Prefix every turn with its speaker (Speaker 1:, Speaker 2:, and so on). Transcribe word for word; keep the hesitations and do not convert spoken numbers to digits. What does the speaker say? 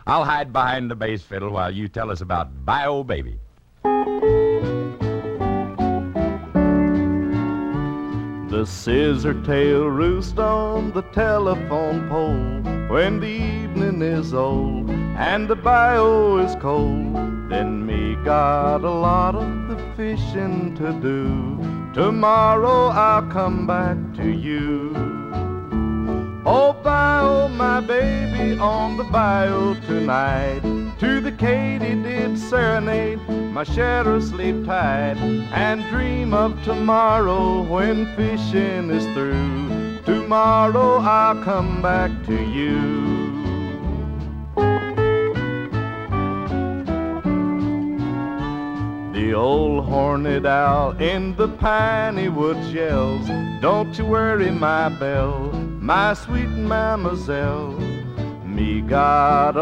Speaker 1: I'll hide behind the bass fiddle while you tell us about Bio Baby.
Speaker 2: The scissor-tail roost on the telephone pole when the evening is old and the bayou is cold. Then me got a lot of the fishing to do. Tomorrow I'll come back to you. Oh, bayou, my baby, on the bayou tonight. To the katydid serenade, my shadow sleep tight and dream of tomorrow when fishing is through. Tomorrow I'll come back to you. The old horned owl in the piney woods yells, don't you worry, my belle, my sweet mademoiselle. Me got a